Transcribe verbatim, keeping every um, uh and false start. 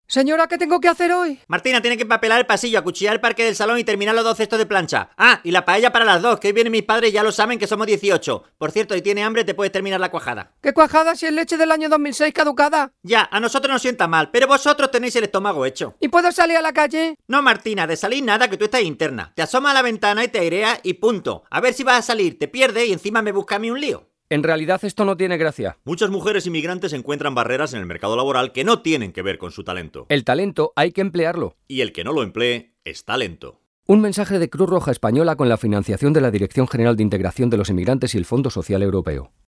Señora, ¿qué tengo que hacer hoy? Martina tiene que empapelar el pasillo, acuchillar el parque del salón y terminar los dos cestos de plancha. Ah, y la paella para las dos, que hoy vienen mis padres y ya lo saben que somos dieciocho. Por cierto, si tienes hambre te puedes terminar la cuajada. ¿Qué cuajada si es leche del año dos mil seis caducada? Ya, a nosotros nos sienta mal, pero vosotros tenéis el estómago hecho. ¿Y puedo salir a la calle? No, Martina, de salir nada, que tú estás interna. Te asomas a la ventana y te aireas y punto. A ver si vas a salir, te pierdes y encima me busca a mí un lío. En realidad esto no tiene gracia. Muchas mujeres inmigrantes encuentran barreras en el mercado laboral que no tienen que ver con su talento. El talento hay que emplearlo. Y el que no lo emplee está lento. Un mensaje de Cruz Roja Española con la financiación de la Dirección General de Integración de los Inmigrantes y el Fondo Social Europeo.